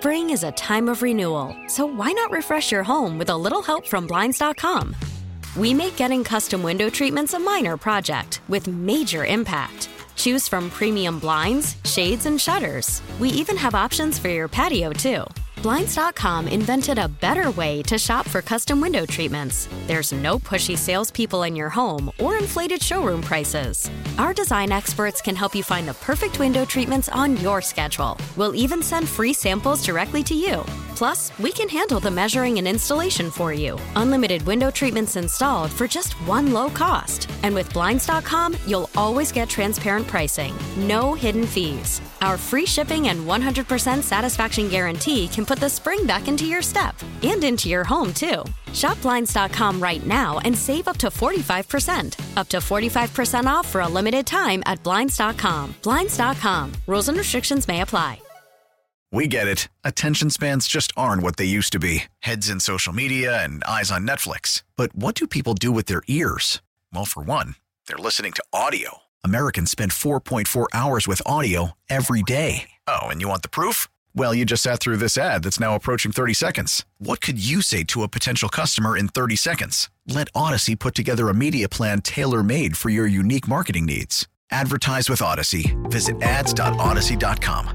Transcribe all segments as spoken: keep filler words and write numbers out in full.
Spring is a time of renewal, so why not refresh your home with a little help from Blinds dot com? We make getting custom window treatments a minor project with major impact. Choose from premium blinds, shades, and shutters. We even have options for your patio, too. Blinds dot com invented a better way to shop for custom window treatments. There's no pushy salespeople in your home or inflated showroom prices. Our design experts can help you find the perfect window treatments on your schedule. We'll even send free samples directly to you. Plus, we can handle the measuring and installation for you. Unlimited window treatments installed for just one low cost. And with Blinds dot com, you'll always get transparent pricing. No hidden fees. Our free shipping and one hundred percent satisfaction guarantee can put the spring back into your step and into your home, too. Shop Blinds dot com right now and save up to forty-five percent. Up to forty-five percent off for a limited time at Blinds dot com. Blinds dot com. Rules and restrictions may apply. We get it. Attention spans just aren't what they used to be. Heads in social media and eyes on Netflix. But what do people do with their ears? Well, for one, they're listening to audio. Americans spend four point four hours with audio every day. Oh, and you want the proof? Well, you just sat through this ad that's now approaching thirty seconds. What could you say to a potential customer in thirty seconds? Let Odyssey put together a media plan tailor-made for your unique marketing needs. Advertise with Odyssey. Visit ads dot odyssey dot com.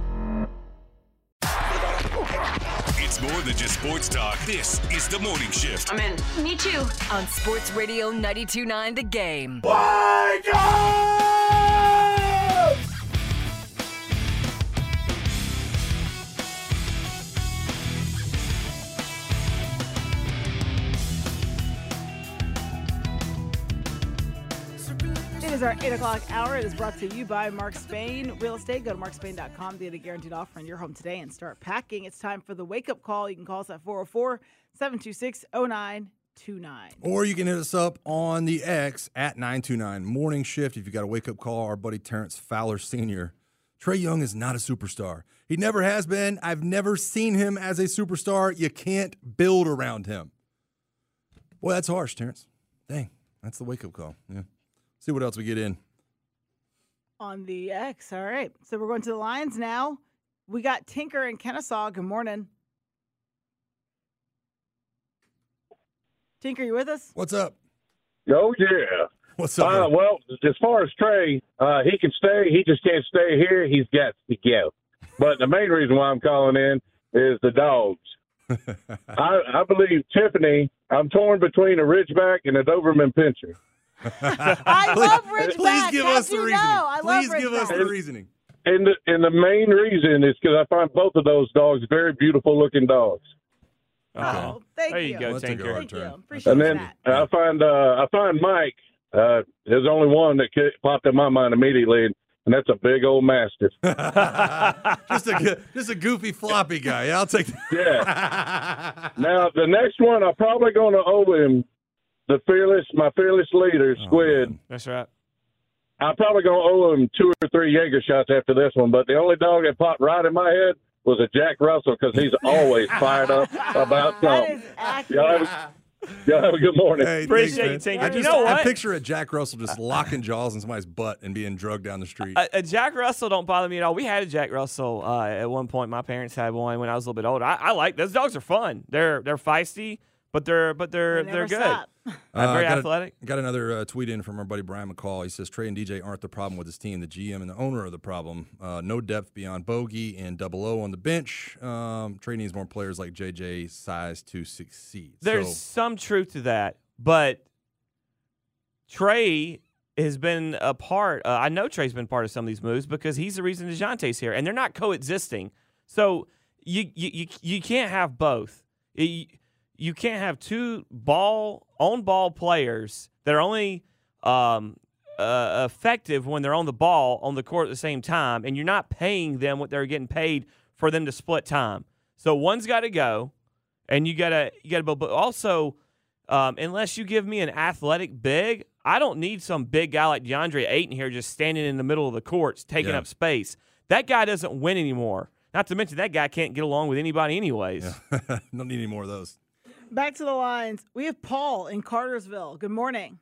It's more than just sports talk. This is The Morning Shift. I'm in. Me too. On Sports Radio ninety-two point nine The Game. Wake up! It is our eight o'clock hour. It is brought to you by Mark Spain Real Estate. Go to mark spain dot com to get a guaranteed offer on your home today and start packing. It's time for the wake-up call. You can call us at four oh four, seven two six, oh nine two nine. Or you can hit us up on the X at nine two nine Morning Shift. If you got a wake-up call, our buddy Terrence Fowler Senior Trae Young is not a superstar. He never has been. I've never seen him as a superstar. You can't build around him. Boy, that's harsh, Terrence. Dang, that's the wake-up call. Yeah. See what else we get in. On the X. All right. So we're going to the lines now. We got Tinker in Kennesaw. Good morning. Tinker, you with us? What's up? Oh, yeah. What's up? Uh, well, as far as Trae, uh, he can stay. He just can't stay here. He's got to go. But the main reason why I'm calling in is the dogs. I, I believe Tiffany, I'm torn between a Ridgeback and a Doberman Pinscher. I love Ridgeback. Please give us the you reasoning. know. I Please love give us Ridgeback. the reasoning. And the, and the main reason is because I find both of those dogs very beautiful-looking dogs. Oh, thank There you. you go, Let's take Tinker. our Thank turn. you. Appreciate And then that. I find uh, I find Mike. Uh, there's only one that popped in my mind immediately, and that's a big old mastiff. just a just a goofy floppy guy. Yeah, I'll take that. Yeah. Now the next one, I'm probably going to owe him the fearless, my fearless leader, Squid. Oh, That's right. I'm probably going to owe him two or three Jaeger shots after this one. But the only dog that popped right in my head was a Jack Russell because he's always fired up about That something. is accurate. Y'all have, a, y'all have a good morning. Hey, Appreciate thanks, you, man. Tinker. I You just, know I what? picture a Jack Russell just locking jaws in somebody's butt and being drugged down the street. A, a Jack Russell don't bother me at all. We had a Jack Russell uh, at one point. My parents had one when I was a little bit older. I, I like those dogs. Are fun. They're they're feisty, but they're but they're They they're never good. stop. Uh, very got athletic. A, got another uh, tweet in from our buddy Brian McCall. He says Trae and D J aren't the problem with his team. The G M and the owner are the problem. Uh, no depth beyond Bogey and Double O on the bench. Um, Trae needs more players like J J size to succeed. There's so, some truth to that, but Trae has been a part. Uh, I know Trae's been part of some of these moves because he's the reason DeJounte's here, and they're not coexisting. So you you you, you can't have both. You, you can't have two ball on ball players that are only um, uh, effective when they're on the ball on the court at the same time, and you're not paying them what they're getting paid for them to split time. So one's got to go, and you gotta you gotta. But also, um, unless you give me an athletic big, I don't need some big guy like DeAndre Ayton here just standing in the middle of the courts taking Yeah. up space. That guy doesn't win anymore. Not to mention that guy can't get along with anybody anyways. Yeah. Don't need any more of those. Back to the lines. We have Paul in Cartersville. Good morning.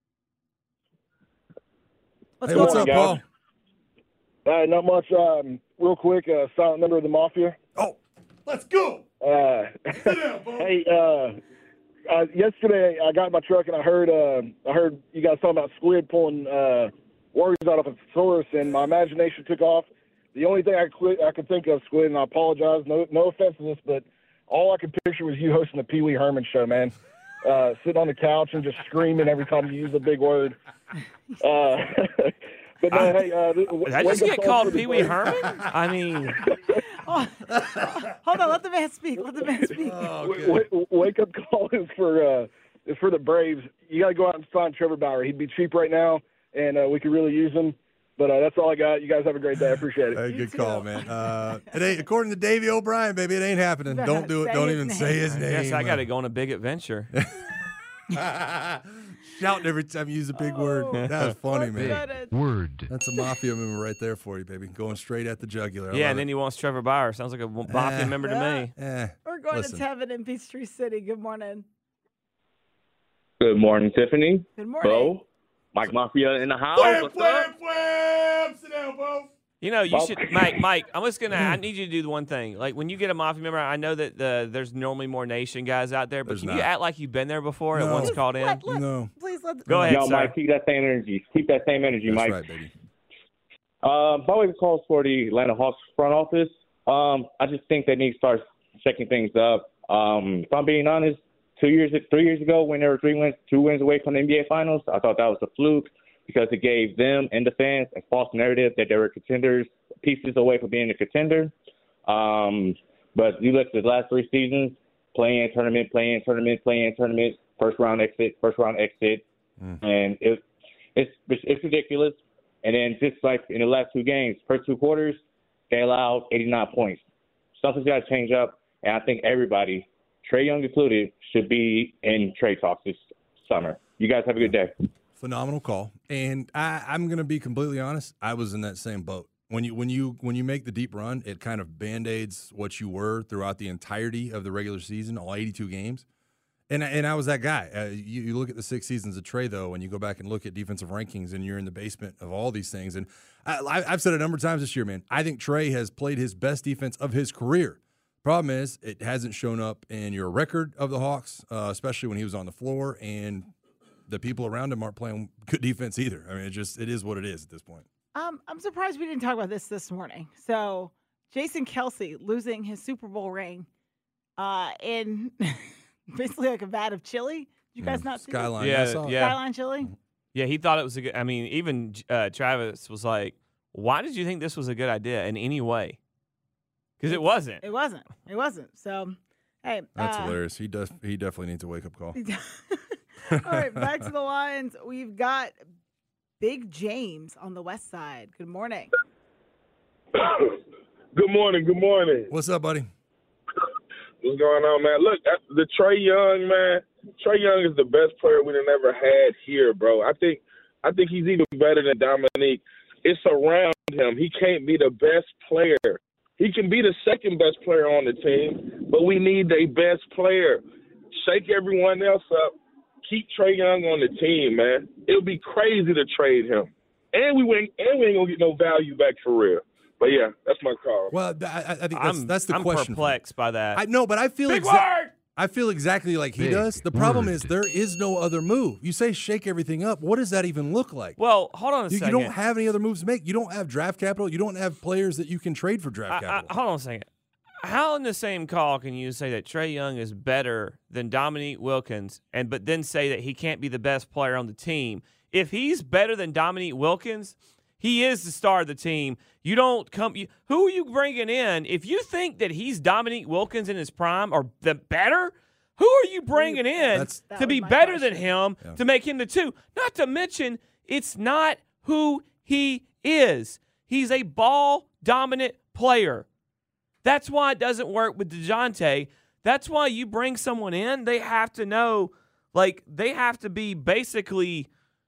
What's Hey, going what's on? up, Paul? Hey, not much. Um, real quick, uh, silent member of the Mafia. Oh, let's go. Uh, hey, uh, uh, yesterday I got in my truck and I heard uh, I heard you guys talking about squid pulling uh, words out of a thesaurus, and my imagination took off. The only thing I could, I could think of, Squid, and I apologize, no no offense to this, but all I could picture was you hosting the Pee Wee Herman show, man. Uh, sitting on the couch and just screaming every time you use a big word. Uh, but no, hey, uh, Did I just get called Pee Wee Herman? I mean, Oh, hold on, let the man speak. Let the man speak. Oh, w- good. w- wake up call is for uh, is for the Braves. You got to go out and sign Trevor Bauer. He'd be cheap right now, and uh, we could really use him. But uh, that's all I got. You guys have a great day. I appreciate it. Hey, good call, man. Uh, it ain't according to Davey O'Brien, baby. It ain't happening. Better Don't do it. say Don't his even name. say his I name. guess I got to go on a big adventure. Shouting every time you use a big word. That was funny, Let's man. go to- Word. That's a mafia member right there for you, baby. Going straight at the jugular. I Yeah, love and then it. he wants Trevor Bauer. Sounds like a mafia Eh. member to me. Eh, We're going listen. to Tevin in Peachtree City. Good morning. Good morning, Tiffany. Good morning. Bo. Mike Mafia in the house. Wham, What's wham, up? wham. Sit down, Bo. You know, you Well- should, Mike. Mike, I'm just gonna. I need you to do the one thing. Like when you get a mafia member, I know that the, there's normally more nation guys out there, but There's can not. you act like you've been there before and No. once called in? Let, let, No. Please let. Go ahead, Yo, sir. Mike, keep that same energy. Keep that same energy, That's Mike. right, baby. Um, by the way, the calls for the Atlanta Hawks front office. Um, I just think they need to start checking things up. Um, if I'm being honest, two years, three years ago, when they were three wins, two wins away from the N B A Finals, I thought that was a fluke because it gave them and the fans a false narrative that they were contenders, pieces away from being a contender. Um, but you look at the last three seasons, playing tournament, playing tournament, playing tournament, first round exit, first round exit, Mm. and it, it's it's ridiculous. And then just like in the last two games, first two quarters, they allowed eighty-nine points. Something's got to change up, and I think everybody, Trae Young included, should be in trade talks this summer. You guys have a good day. Phenomenal call. And I, I'm going to be completely honest. I was in that same boat. When you when you when you make the deep run, it kind of band-aids what you were throughout the entirety of the regular season, all eighty-two games. And and I was that guy. Uh, you, you look at the six seasons of Trae, though, and you go back and look at defensive rankings, and you're in the basement of all these things. And I, I, I've said it a number of times this year, man. I think Trae has played his best defense of his career. Problem is, it hasn't shown up in your record of the Hawks, uh, especially when he was on the floor, and the people around him aren't playing good defense either. I mean, it just it is what it is at this point. Um, I'm surprised we didn't talk about this this morning. So, Jason Kelsey losing his Super Bowl ring, uh, in basically like a vat of chili. Did you guys Yeah, not see Skyline. Yeah, I saw it. yeah. Skyline chili? Yeah, he thought it was a good. I mean, even uh, Travis was like, "Why did you think this was a good idea in any way?" Because it wasn't. It wasn't. It wasn't. So, hey, That's uh, hilarious. He does. He definitely needs a wake up call. All right, back to the Lions. We've got Big James on the west side. Good morning. Good morning. Good morning. What's up, buddy? What's going on, man? Look, uh, the Trae Young, man. Trae Young is the best player we've ever had here, bro. I think, I think he's even better than Dominique. It's around him. He can't be the best player. He can be the second best player on the team, but we need a best player. Shake everyone else up. Keep Trae Young on the team, man. It'll be crazy to trade him, and we ain't, and we ain't gonna get no value back for real. But yeah, that's my call. Well, I, I think that's, I'm that's the I'm question. perplexed by that. I know, but I feel Big exa- word! I feel exactly like he Big does. The problem word. is there is no other move. You say shake everything up. What does that even look like? Well, hold on a you, you second. don't have any other moves to make. You don't have draft capital. You don't have players that you can trade for draft I, capital. I, hold on a second. How in the same call can you say that Trae Young is better than Dominique Wilkins, and but then say that he can't be the best player on the team? If he's better than Dominique Wilkins, he is the star of the team. You don't come. You, who are you bringing in? If you think that he's Dominique Wilkins in his prime or the better, who are you bringing in That's- That to was be my better than question. him Yeah. to make him the two? Not to mention, it's not who he is. He's a ball dominant player. That's why it doesn't work with DeJounte. That's why you bring someone in, they have to know, like, they have to be basically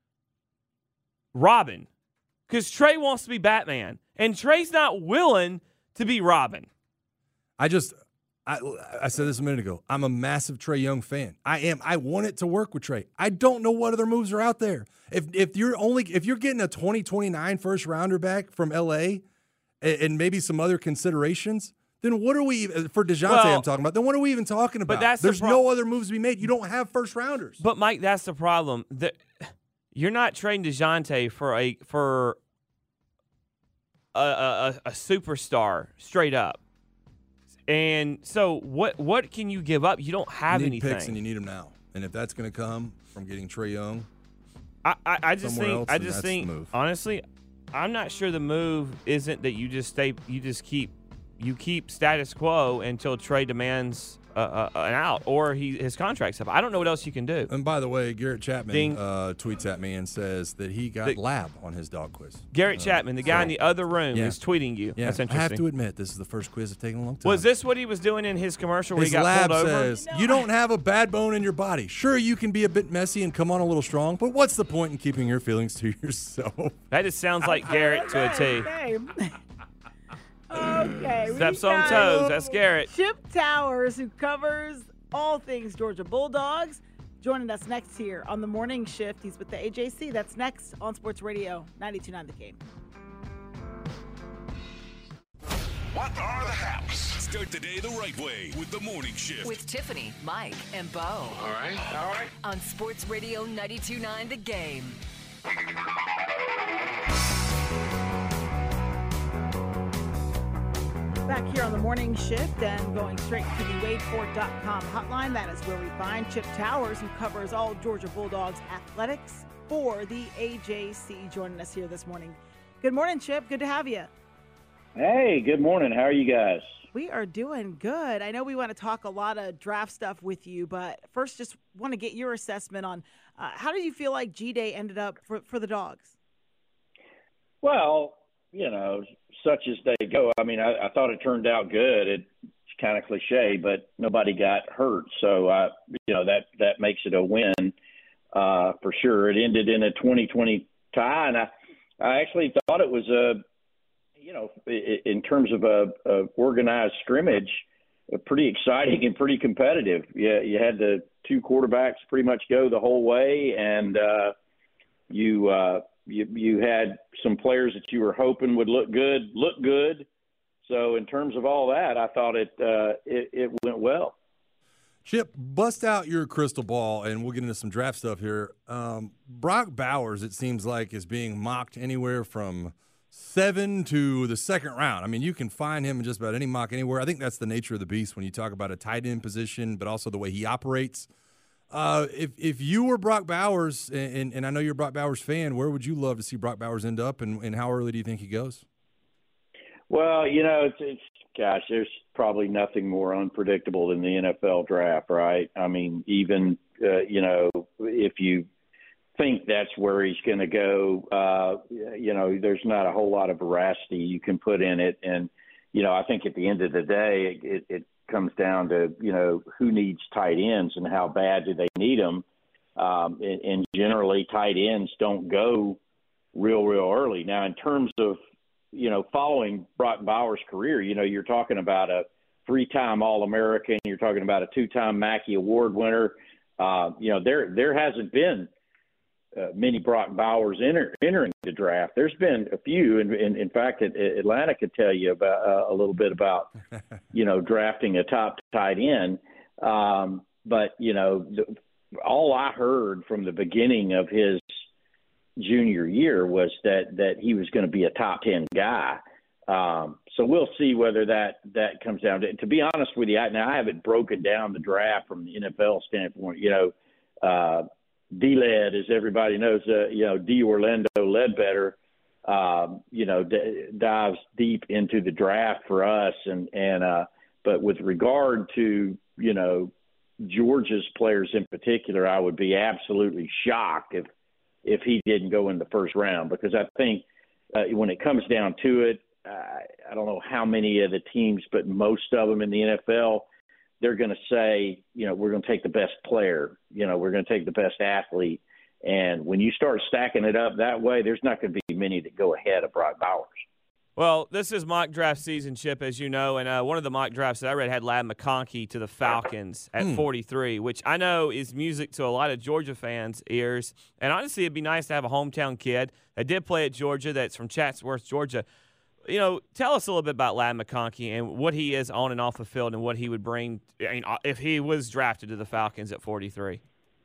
Robin. Because Trae wants to be Batman. And Trae's not willing to be Robin. I just, I, I said this a minute ago. I'm a massive Trae Young fan. I am. I want it to work with Trae. I don't know what other moves are out there. If if you're only if you're getting a twenty twenty-nine first rounder back from L A, and, and maybe some other considerations, then what are we for DeJounte? Well, I'm talking about. Then what are we even talking about? But that's the There's pro- no other moves to be made. You don't have first rounders. But Mike, that's the problem. The, you're not trading DeJounte for a for a, a, a superstar straight up. And so, what what can you give up? You don't have you need anything. Picks and you need them now. And if that's going to come from getting Trae Young, I, I, I just somewhere think else, I then just that's think the move. honestly, I'm not sure the move isn't that you just stay you just keep you keep status quo until Trae demands uh, uh, an out or he his contract's up. I don't know what else you can do. And by the way, Garrett Chapman Ding. uh, tweets at me and says that he got The- lab on his dog quiz. Garrett Uh, Chapman, the guy so- in the other room, Yeah. is tweeting you. Yeah, That's I interesting. have to admit, this is the first quiz I've taken in a long time. Was this what he was doing in his commercial where His he got lab pulled over? says, you don't have a bad bone in your body. Sure, you can be a bit messy and come on a little strong, but what's the point in keeping your feelings to yourself? That just sounds like Garrett to a T. Okay. Okay. we Steps on got toes. That's Garrett. Chip Towers, who covers all things Georgia Bulldogs, joining us next here on the morning shift. He's with the A J C. That's next on Sports Radio ninety-two point nine The Game. What are the haps? Start the day the right way with the morning shift. With Tiffany, Mike, and Bo. All right, all right. On Sports Radio ninety-two point nine The Game. Back here on the morning shift and going straight to the Wade Ford dot com hotline. That is where we find Chip Towers, who covers all Georgia Bulldogs athletics for the A J C, joining us here this morning. Good morning, Chip. Good to have you. Hey, good morning. How are you guys? We are doing good. I know we want to talk a lot of draft stuff with you, but first just want to get your assessment on uh, how did you feel like G-Day ended up for, for the Dogs? Well, you know, such as they go. I mean, I, I thought it turned out good. It's kind of cliche, but nobody got hurt. So, I, you know, that, that makes it a win uh, for sure. It ended in a twenty twenty tie, and I, I actually thought it was a, you know, in terms of a, a organized scrimmage, pretty exciting and pretty competitive. Yeah, you had the two quarterbacks pretty much go the whole way, and uh, you, uh, you you had some players that you were hoping would look good, look good. So in terms of all that, I thought it uh, it, it went well. Chip, bust out your crystal ball, and we'll get into some draft stuff here. Um, Brock Bowers, it seems like, is being mocked anywhere from seven to the second round. I mean, you can find him in just about any mock anywhere. I think that's the nature of the beast when you talk about a tight end position, but also the way he operates. Uh, if if you were Brock Bowers, and, and I know you're a Brock Bowers fan, where would you love to see Brock Bowers end up, and, and how early do you think he goes? Well, you know, it's, it's gosh, there's probably nothing more unpredictable than the N F L draft, right? I mean, even, uh, you know, if you think that's where he's going to go, uh, you know, there's not a whole lot of veracity you can put in it. And, you know, I think at the end of the day, it, it comes down to, you know, who needs tight ends and how bad do they need them. Um, and, and generally tight ends don't go real, real early. Now, in terms of, you know, following Brock Bowers' career, you know, you're talking about a three-time All-American. You're talking about a two-time Mackey Award winner. Uh, you know, there there hasn't been uh, many Brock Bowers enter, entering the draft. There's been a few. And in, in, in fact, Atlanta could tell you about uh, a little bit about, you know, drafting a top tight end. Um, but, you know, the, all I heard from the beginning of his junior year was that that he was going to be a top ten guy. Um, so we'll see whether that that comes down to. To be honest with you, I, now I haven't broken down the draft from the N F L standpoint. You know, uh, D-Led, as everybody knows, uh, you know, D. Orlando Ledbetter, um, you know, d- dives deep into the draft for us. And and uh, but with regard to, you know, Georgia's players in particular, I would be absolutely shocked if if he didn't go in the first round, because I think uh, when it comes down to it, uh, I don't know how many of the teams, but most of them in the N F L, they're going to say, you know, we're going to take the best player, you know, we're going to take the best athlete. And when you start stacking it up that way, there's not going to be many that go ahead of Brock Bowers. Well, this is mock draft season, Chip, as you know, and uh, one of the mock drafts that I read had Ladd McConkey to the Falcons at Mm. forty-three, which I know is music to a lot of Georgia fans' ears. And honestly, it'd be nice to have a hometown kid that did play at Georgia, that's from Chatsworth, Georgia. you know, tell us a little bit about Ladd McConkey and what he is on and off the field and what he would bring, I mean, if he was drafted to the Falcons at forty-three.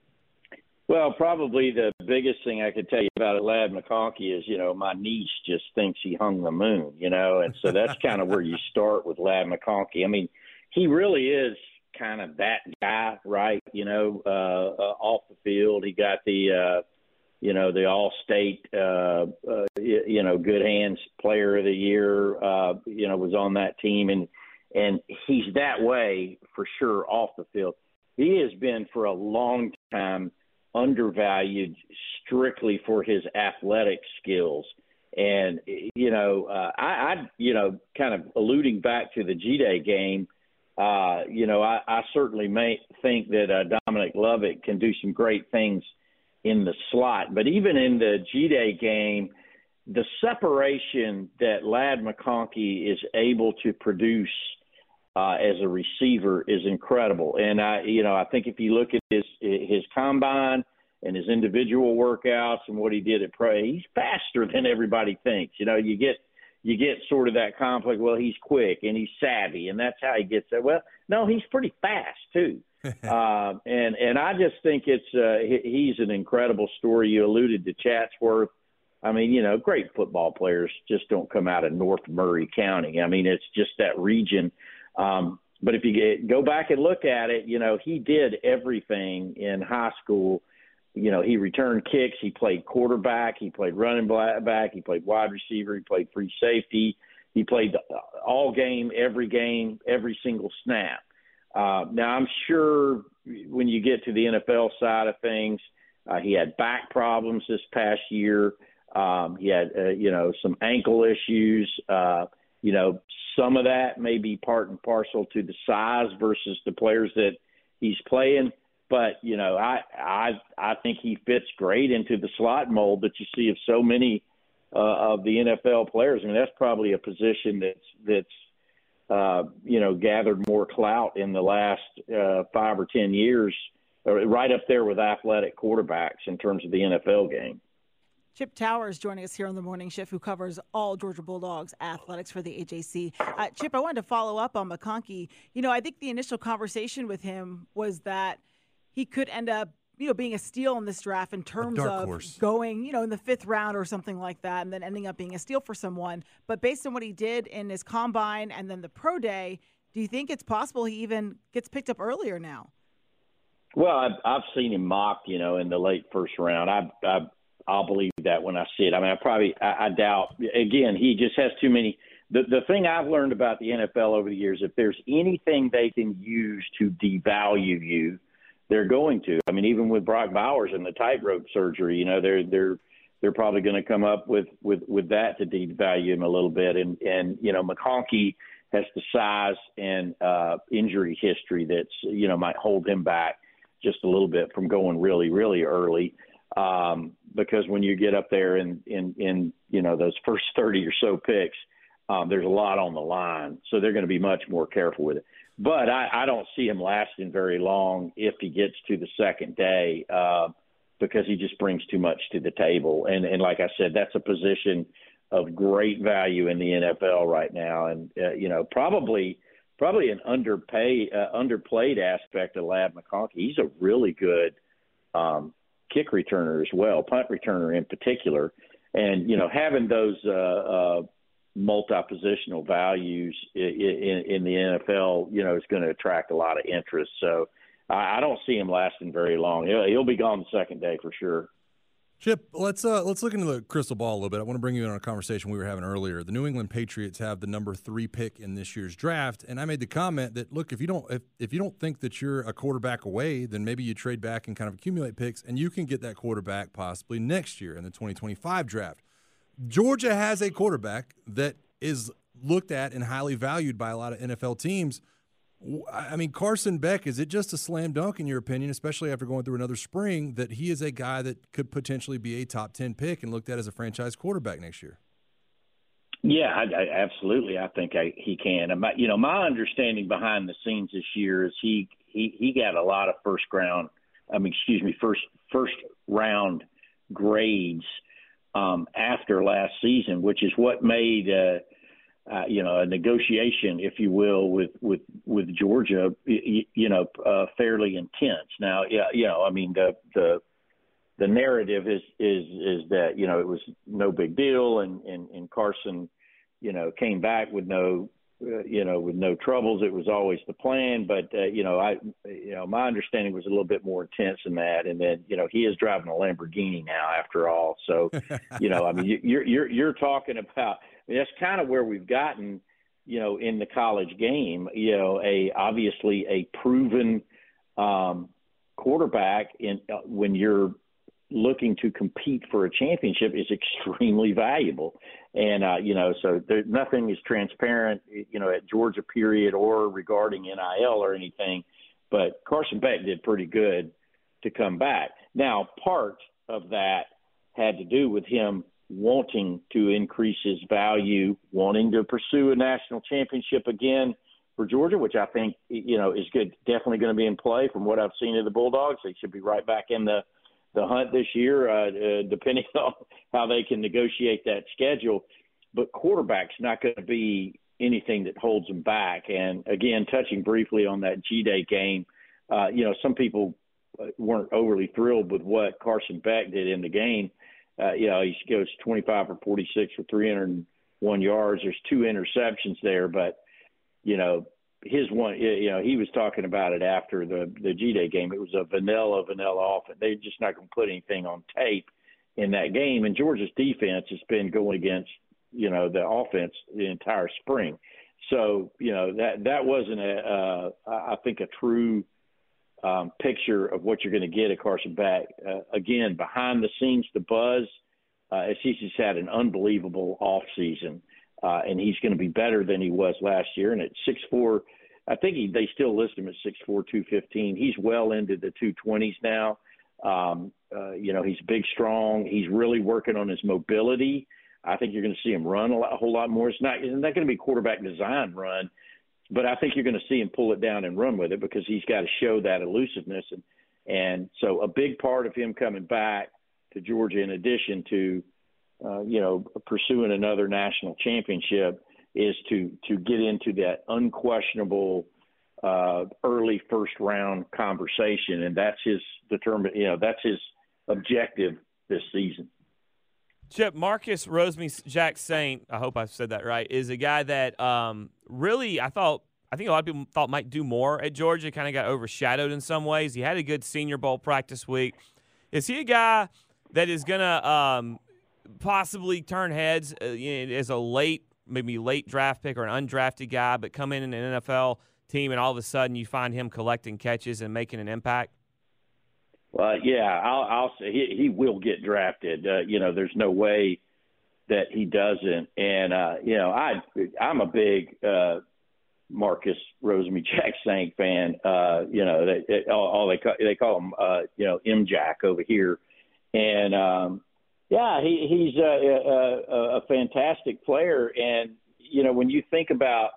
Well, probably the biggest thing I could tell you about Ladd McConkey is, you know, my niece just thinks he hung the moon, you know, and so that's kind of where you start with Ladd McConkey. I mean, he really is kind of that guy, right? You know, uh, uh, off the field, he got the, uh, you know, the All-State, uh, uh, you, you know, Good Hands Player of the Year, uh, you know, was on that team, and and he's that way for sure off the field. He has been for a long time undervalued strictly for his athletic skills. And, you know, uh, I, I, you know, kind of alluding back to the G-Day game, uh, you know, I, I certainly may think that uh, Dominic Lovett can do some great things in the slot. But even in the G-Day game, the separation that Ladd McConkey is able to produce Uh, as a receiver is incredible. And I, you know, I think if you look at his his combine and his individual workouts and what he did at pro, he's faster than everybody thinks. You know, you get you get sort of that conflict. Well, he's quick and he's savvy, and that's how he gets there. Well, no, he's pretty fast too. uh, and and I just think it's uh, he, he's an incredible story. You alluded to Chatsworth. I mean, you know, great football players just don't come out of North Murray County. I mean, it's just that region. Um, but if you get, go back and look at it, you know, he did everything in high school. You know, he returned kicks. He played quarterback. He played running back. He played wide receiver. He played free safety. He played all game, every game, every single snap. Uh, now, I'm sure when you get to the N F L side of things, uh, he had back problems this past year. Um, he had, uh, you know, some ankle issues. Uh, you know, some of that may be part and parcel to the size versus the players that he's playing. But, you know, I I I think he fits great into the slot mold that you see of so many uh, of the N F L players. I mean, that's probably a position that's, that's uh, you know, gathered more clout in the last uh, five or ten years, right up there with athletic quarterbacks in terms of the N F L game. Chip Towers joining us here on the Morning Shift, who covers all Georgia Bulldogs athletics for the A J C. Uh, Chip, I wanted to follow up on McConkey. You know, I think the initial conversation with him was that he could end up, you know, being a steal in this draft in terms of horse. going, you know, in the fifth round or something like that, and then ending up being a steal for someone. But based on what he did in his combine and then the pro day, do you think it's possible he even gets picked up earlier now? Well, I've, I've seen him mocked, you know, in the late first round. I, I I'll believe that when I see it. I mean, I probably, I, I doubt, again, he just has too many. The, the thing I've learned about the N F L over the years, if there's anything they can use to devalue you, they're going to. I mean, even with Brock Bowers and the tightrope surgery, you know, they're, they're, they're probably going to come up with, with, with that to devalue him a little bit. And, and, you know, McConkey has the size and uh, injury history that's, you know, might hold him back just a little bit from going really, really early. Um, because when you get up there in, in, in, you know, those first thirty or so picks, um, there's a lot on the line. So they're going to be much more careful with it. But I, I don't see him lasting very long if he gets to the second day, uh, because he just brings too much to the table. And, and like I said, that's a position of great value in the N F L right now. And, uh, you know, probably, probably an underpay, uh, underplayed aspect of Ladd McConkey. He's a really good, um, kick returner as well, punt returner in particular. And, you know, having those uh, uh, multi-positional values in, in, in the N F L, you know, is going to attract a lot of interest. So I, I don't see him lasting very long. He'll, he'll be gone the second day for sure. Chip, let's uh, let's look into the crystal ball a little bit. I want to bring you in on a conversation we were having earlier. The New England Patriots have the number three pick in this year's draft, and I made the comment that, look, if you don't if, if you don't think that you're a quarterback away, then maybe you trade back and kind of accumulate picks, and you can get that quarterback possibly next year in the twenty twenty-five draft. Georgia has a quarterback that is looked at and highly valued by a lot of N F L teams. I mean, Carson Beck, is it just a slam dunk in your opinion, especially after going through another spring, that he is a guy that could potentially be a top ten pick and looked at as a franchise quarterback next year? Yeah, I, I, absolutely. I think I, he can. My, you know, my understanding behind the scenes this year is he, he, he got a lot of first round, I mean, excuse me, first first round grades um, after last season, which is what made uh, uh, you know, a negotiation, if you will, with with with Georgia, you, you know, uh, fairly intense. Now, yeah, you know, I mean, the the the narrative is is is that, you know, it was no big deal, and and, and Carson, you know, came back with no, uh, you know, with no troubles. It was always the plan, but uh, you know, I, you know, my understanding was a little bit more intense than that. And then, you know, he is driving a Lamborghini now, after all. So, you know, I mean, you, you're you're you're talking about. I mean, that's kind of where we've gotten, you know, in the college game. You know, a obviously a proven um, quarterback in uh, when you're looking to compete for a championship is extremely valuable. And, uh, you know, so there, nothing is transparent, you know, at Georgia, period, or regarding N I L or anything. But Carson Beck did pretty good to come back. Now, part of that had to do with him wanting to increase his value, wanting to pursue a national championship again for Georgia, which I think, you know, is good. Definitely going to be in play from what I've seen of the Bulldogs. They should be right back in the the hunt this year, uh, uh, depending on how they can negotiate that schedule. But quarterback's not going to be anything that holds them back. And, again, touching briefly on that G-Day game, uh, you know, some people weren't overly thrilled with what Carson Beck did in the game. Uh, you know, he goes twenty-five for forty-six for three hundred one yards. There's two interceptions there, but, you know, his one, you know, he was talking about it after the, the G-Day game. It was a vanilla, vanilla offense. They're just not going to put anything on tape in that game. And Georgia's defense has been going against, you know, the offense the entire spring. So, you know, that, that wasn't a, uh, I think, a true um, picture of what you're going to get at Carson Beck. Uh, again, behind the scenes, the buzz, uh, Asise's had an unbelievable offseason. Uh, and he's going to be better than he was last year. And at six four, I think he, they still list him at six four, two fifteen. He's well into the two twenties now. Um, uh, you know, he's big, strong. He's really working on his mobility. I think you're going to see him run a, lot, a whole lot more. It's not, it's not going to be quarterback design run, but I think you're going to see him pull it down and run with it because he's got to show that elusiveness. And, and so a big part of him coming back to Georgia, in addition to, Uh, you know, pursuing another national championship, is to to get into that unquestionable uh, early first round conversation, and that's his determined. You know, that's his objective this season. Chip, Marcus Rosemy-Jacksaint, I hope I said that right, is a guy that um, really I thought I think a lot of people thought might do more at Georgia. Kind of got overshadowed in some ways. He had a good Senior Bowl practice week. Is he a guy that is gonna um, possibly turn heads uh, you know, as a late, maybe late draft pick or an undrafted guy, but come in in an N F L team and all of a sudden you find him collecting catches and making an impact? Well, yeah, I'll, I'll say he, he will get drafted. Uh, you know, there's no way that he doesn't. And, uh, you know, I, I'm a big uh, Marcus Rosemy-Jacksaint fan. Uh, you know, they, they, all, all they, call, they call him, uh, you know, M-Jack over here. And, um, Yeah, he, he's a, a, a fantastic player. And, you know, when you think about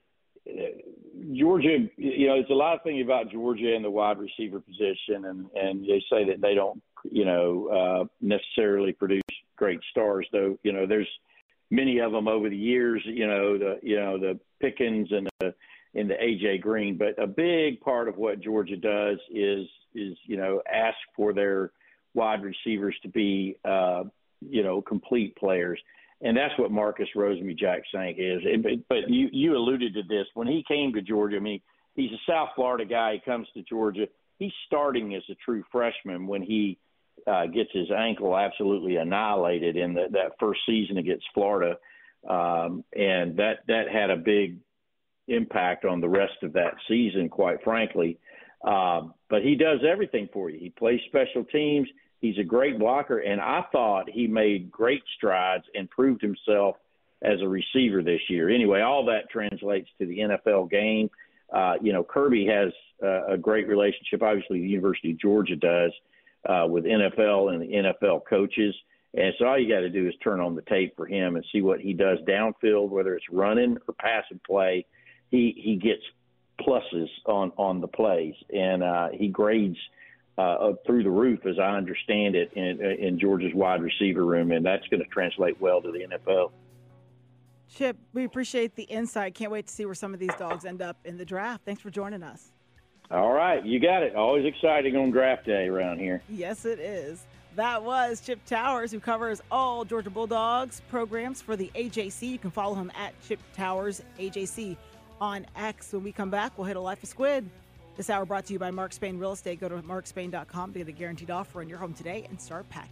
Georgia, you know, there's a lot of things about Georgia and the wide receiver position, and, and they say that they don't, you know, uh, necessarily produce great stars, though, you know, there's many of them over the years, you know, the, you know, the Pickens and the, and the A J Green. But a big part of what Georgia does is, is, you know, ask for their wide receivers to be, uh, you know, complete players. And that's what Marcus Rosemy-Jacksaint is. But you, you alluded to this. When he came to Georgia, I mean, he's a South Florida guy. He comes to Georgia. He's starting as a true freshman when he uh, gets his ankle absolutely annihilated in the, that first season against Florida. Um, and that, that had a big impact on the rest of that season, quite frankly. Um, but he does everything for you. He plays special teams. He's a great blocker, and I thought he made great strides and proved himself as a receiver this year. Anyway, all that translates to the N F L game. Uh, you know, Kirby has uh, a great relationship, obviously the University of Georgia does, uh, with N F L and the N F L coaches. And so all you got to do is turn on the tape for him and see what he does downfield, whether it's running or passing play. He he gets pluses on, on the plays, and uh, he grades Uh, through the roof, as I understand it, in, in Georgia's wide receiver room, and that's going to translate well to the N F L. Chip, we appreciate the insight. Can't wait to see where some of these dogs end up in the draft. Thanks for joining us. All right, you got it. Always exciting on draft day around here. Yes, it is. That was Chip Towers, who covers all Georgia Bulldogs programs for the A J C. You can follow him at Chip Towers A J C on X. When we come back, we'll hit a Life of Squid. This hour brought to you by Mark Spain Real Estate. Go to mark spain dot com to get a guaranteed offer on your home today and start packing.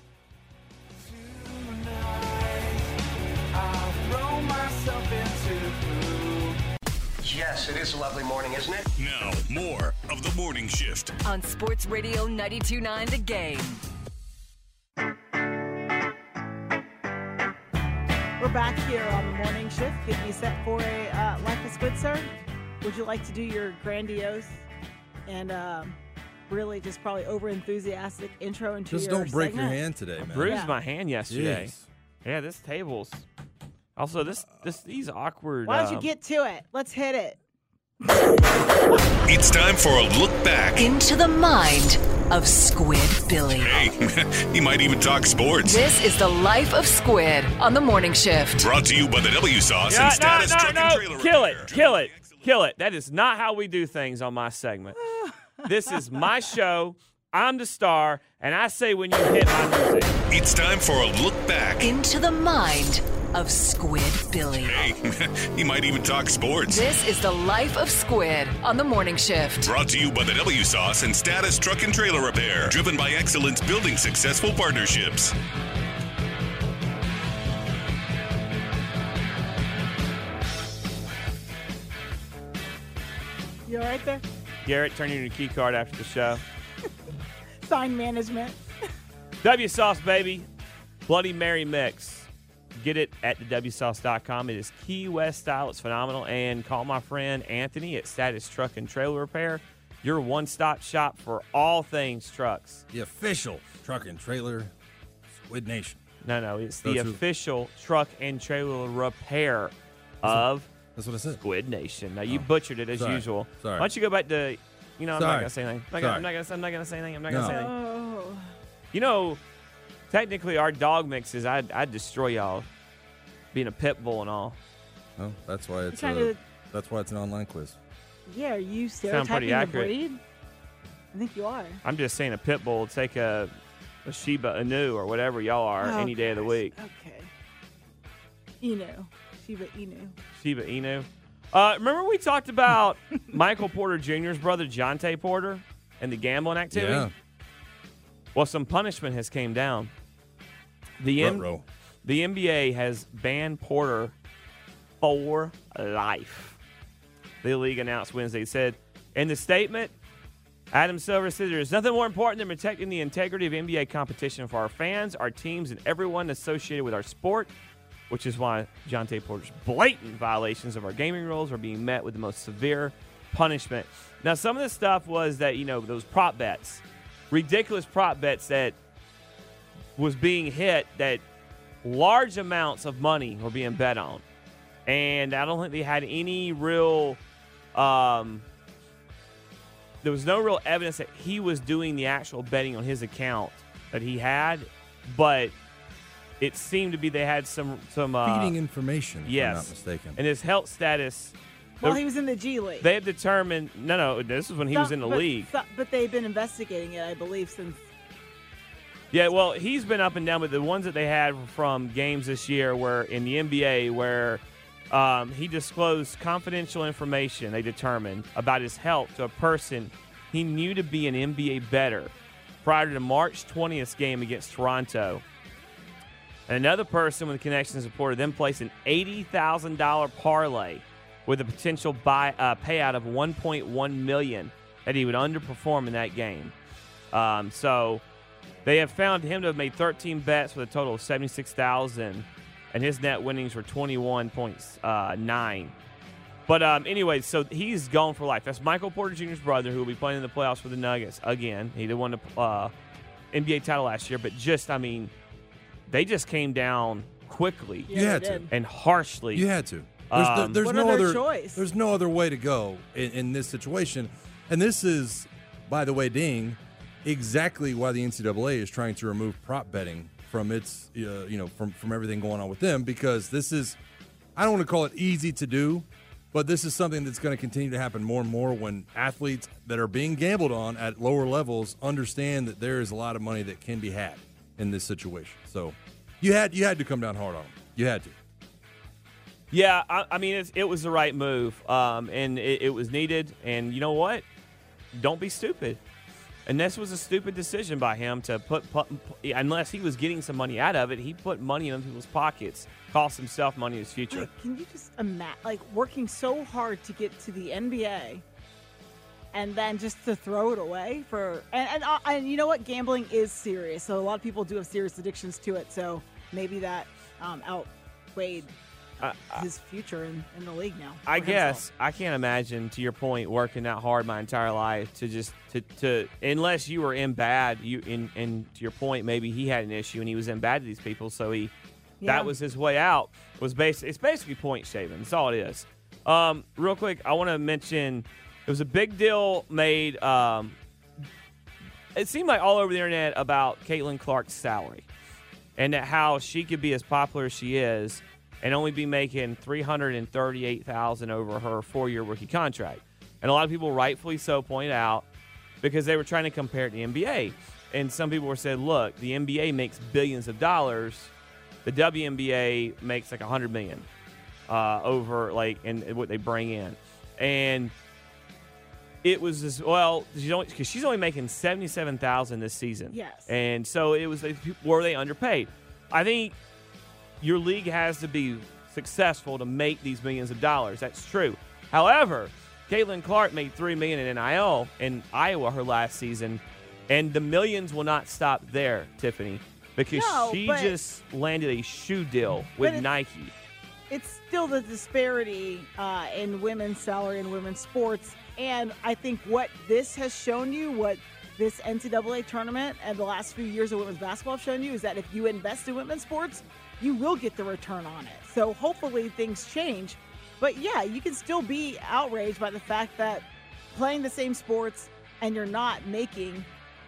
I'll throw myself into Yes, it is a lovely morning, isn't it? Now, more of the morning shift on Sports Radio ninety-two point nine The Game. We're back here on the morning shift. Get you set for a uh, Life of Squid, sir? Would you like to do your grandiose and um, really just probably over-enthusiastic intro into Just your don't break segment? your hand today, man. I bruised Yeah. my hand yesterday. Jeez. Yeah, this table's. Also, this this these awkward. Why don't you um, get to it? Let's hit it. It's time for a look back. Into the mind of Squid Billy. Hey, he might even talk sports. This is the Life of Squid on the morning shift. Brought to you by the W Sauce Yeah, and Status no, no, Truck no. and Trailer Kill Repair. it. Kill it. Kill it. That is not how we do things on my segment. This is my show. I'm the star, and I say when you hit my music. It's time for a look back. Into the mind of Squid Billy. Hey, he might even talk sports. This is the Life of Squid on the morning shift. Brought to you by the W Sauce and Status Truck and Trailer Repair. Driven by excellence, building successful partnerships. You all right there? Garrett, turn in your key card after the show. Sign management. W Sauce, baby. Bloody Mary mix. Get it at the W sauce dot com. It is Key West style. It's phenomenal. And call my friend Anthony at Status Truck and Trailer Repair. Your one-stop shop for all things trucks. The official truck and trailer Squid Nation. No, no, it's Go the to- official truck and trailer repair of That's what I said. Squid Nation. Now, you Oh. butchered it as Sorry. usual. Sorry. Why don't you go back to, you know, I'm not Sorry. going to say anything. I'm not Sorry. gonna, I'm not going to I'm not gonna say anything. I'm not going to No. say anything. Oh. You know, technically, our dog mixes, I'd, I'd destroy y'all. Being a pit bull and all. Well, that's why it's trying a, to- that's why it's an online quiz. Yeah, are you Sound pretty stereotyping the accurate. breed? I think you are. I'm just saying a pit bull will take a, a Shiba Inu or whatever y'all are Oh, any day of the gosh. week. Okay. Inu. Shiba Inu. Shiba Inu. Uh, remember we talked about Michael Porter Junior's brother, Jonte Porter, and the gambling activity? Yeah. Well, some punishment has came down. The, M- Ruh-roh. the N B A has banned Porter for life. The league announced Wednesday. It said, in the statement, Adam Silver said there is nothing more important than protecting the integrity of N B A competition for our fans, our teams, and everyone associated with our sport, which is why Jonte Porter's blatant violations of our gaming rules are being met with the most severe punishment. Now, some of the stuff was that, you know, those prop bets, ridiculous prop bets that was being hit, that large amounts of money were being bet on. And I don't think they had any real, um, there was no real evidence that he was doing the actual betting on his account that he had, but it seemed to be they had some, some uh, Feeding information, if yes. I'm not mistaken. And his health status. Well, the- he was in the G League. They have determined, no, no, this is when he was Some- in the but, league. some- But they've been investigating it, I believe, since. Yeah, well, he's been up and down, but the ones that they had from games this year were in the N B A where um, he disclosed confidential information, they determined, about his health to a person he knew to be an N B A bettor prior to the March twentieth game against Toronto. And another person with connections reported them placed an eighty thousand dollars parlay with a potential buy, uh, payout of one point one million dollars that he would underperform in that game. Um, so they have found him to have made thirteen bets with a total of seventy-six thousand dollars, and his net winnings were twenty-one point nine. But um, anyway, so he's gone for life. That's Michael Porter Junior's brother, who will be playing in the playoffs for the Nuggets again. He did won the uh, N B A title last year, but just, I mean, they just came down quickly. Yeah, You had they to. did. And harshly. You had to. There's, Um, there's What no other other choice? There's no other way to go in, in this situation, and this is, by the way, Ding, exactly why the N C double A is trying to remove prop betting from its, uh, you know, from from everything going on with them, because this is I don't want to call it easy to do, but this is something that's going to continue to happen more and more when athletes that are being gambled on at lower levels understand that there is a lot of money that can be had in this situation. So you had you had to come down hard on them. You had to. Yeah, I, I mean, it, it was the right move, um, and it, it was needed. And you know what? Don't be stupid. And this was a stupid decision by him to put, put, unless he was getting some money out of it, he put money in people's pockets, cost himself money in his future. Like, can you just imagine, like, working so hard to get to the N B A and then just to throw it away for, and, and, uh, and you know what? Gambling is serious. So a lot of people do have serious addictions to it. So maybe that um, outweighed Uh, his future in, in the league now. I for guess himself. I can't imagine, to your point, working that hard my entire life to just to, to unless you were in bad. You in and to your point, maybe he had an issue and he was in bad to these people, so he Yeah. that was his way out. Was bas- it's basically point shaving. That's all it is. Um, real quick, I want to mention there was a big deal made. Um, it seemed like all over the internet about Caitlin Clark's salary and that how she could be as popular as she is and only be making three hundred thirty-eight thousand dollars over her four-year rookie contract. And a lot of people rightfully so point out because they were trying to compare it to the N B A. And some people were saying, look, the N B A makes billions of dollars. The W N B A makes like one hundred million dollars uh, over like and what they bring in. And it was as well because she's only making seventy-seven thousand dollars this season. Yes. And so it was like, were they underpaid? I think your league has to be successful to make these millions of dollars. That's true. However, Caitlin Clark made three million dollars in N I L in Iowa her last season, and the millions will not stop there, Tiffany, because No, she but- just landed a shoe deal with But it- Nike. It's still the disparity uh, in women's salary and women's sports. And I think what this has shown you, what this N C double A tournament and the last few years of women's basketball have shown you, is that if you invest in women's sports, you will get the return on it. So hopefully things change. But yeah, you can still be outraged by the fact that playing the same sports and you're not making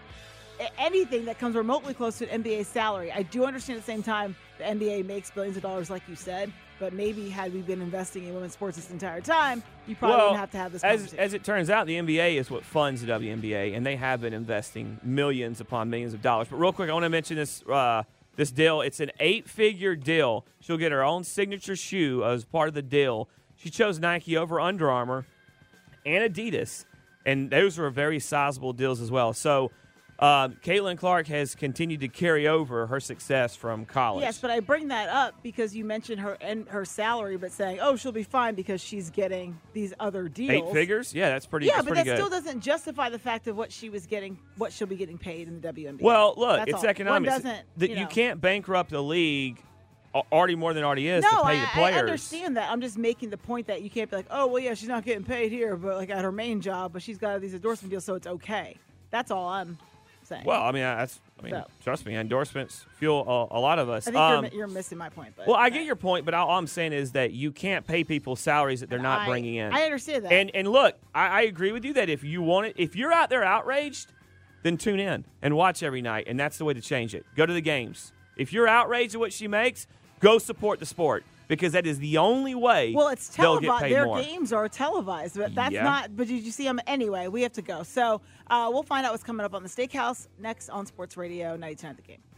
a- anything that comes remotely close to an N B A salary. I do understand at the same time the N B A makes billions of dollars, like you said, but maybe had we been investing in women's sports this entire time, you probably well, wouldn't have to have this as, conversation. as it turns out, the N B A is what funds the W N B A, and they have been investing millions upon millions of dollars. But real quick, I want to mention this uh, this deal. It's an eight-figure deal. She'll get her own signature shoe as part of the deal. She chose Nike over Under Armour and Adidas, and those were very sizable deals as well. So uh, Caitlin Clark has continued to carry over her success from college. Yes, but I bring that up because you mentioned her and her salary, but saying, oh, she'll be fine because she's getting these other deals. Eight figures? Yeah, that's pretty. Yeah, that's but pretty that good. still doesn't justify the fact of what she was getting, what she'll be getting paid in the W N B A. Well, look, That's it's all. economics. One doesn't, that you you, know. can't bankrupt a league a- already more than it already is no, to pay I, the players. I understand that. I'm just making the point that you can't be like, oh, well, yeah, she's not getting paid here, but like at her main job, but she's got these endorsement deals, so it's okay. That's all I'm saying. Well, I mean, that's. I mean, So. trust me, endorsements fuel a, a lot of us. I think Um, you're, you're missing my point. But well, I get your point, but all I'm saying is that you can't pay people salaries that they're not I- bringing in. I understand that. And and look, I, I agree with you that if you want it, if you're out there outraged, then tune in and watch every night, and that's the way to change it. Go to the games. If you're outraged at what she makes, go support the sport because that is the only way. Well, it's they'll get televised. paid Their more. games are televised, but that's Yeah. not. But did you see them anyway? We have to go. So uh, we'll find out what's coming up on the Steakhouse next on Sports Radio ninety-two point nine The Game.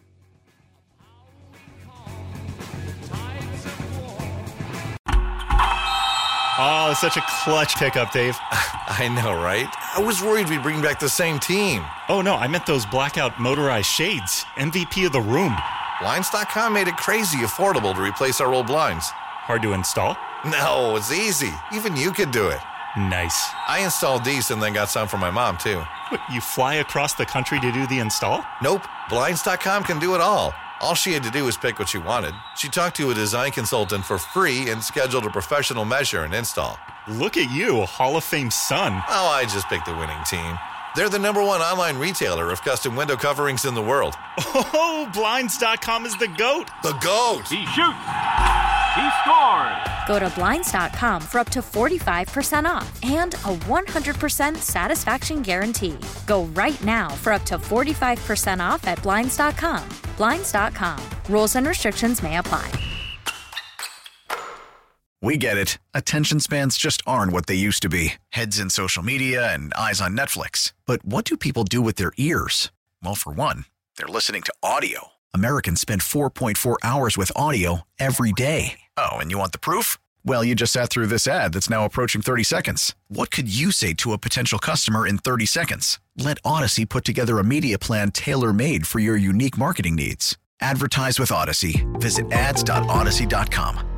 Oh, such a clutch pickup, Dave. I know, right? I was worried we'd bring back the same team. Oh, no, I meant those blackout motorized shades. M V P of the room. Blinds dot com made it crazy affordable to replace our old blinds. Hard to install? No, it's easy. Even you could do it. Nice. I installed these and then got some for my mom, too. What, you fly across the country to do the install? Nope. Blinds dot com can do it all. All she had to do was pick what she wanted. She talked to a design consultant for free and scheduled a professional measure and install. Look at you, a Hall of Fame son. Oh, I just picked the winning team. They're the number one online retailer of custom window coverings in the world. Oh, Blinds dot com is the GOAT. The GOAT! He shoots! He scores! Go to Blinds dot com for up to forty-five percent off and a one hundred percent satisfaction guarantee. Go right now for up to forty-five percent off at Blinds dot com. Blinds dot com. Rules and restrictions may apply. We get it. Attention spans just aren't what they used to be. Heads in social media and eyes on Netflix. But what do people do with their ears? Well, for one, they're listening to audio. Americans spend four point four hours with audio every day. Oh, and you want the proof? Well, you just sat through this ad that's now approaching thirty seconds. What could you say to a potential customer in thirty seconds? Let Odyssey put together a media plan tailor-made for your unique marketing needs. Advertise with Odyssey. Visit ads dot odyssey dot com.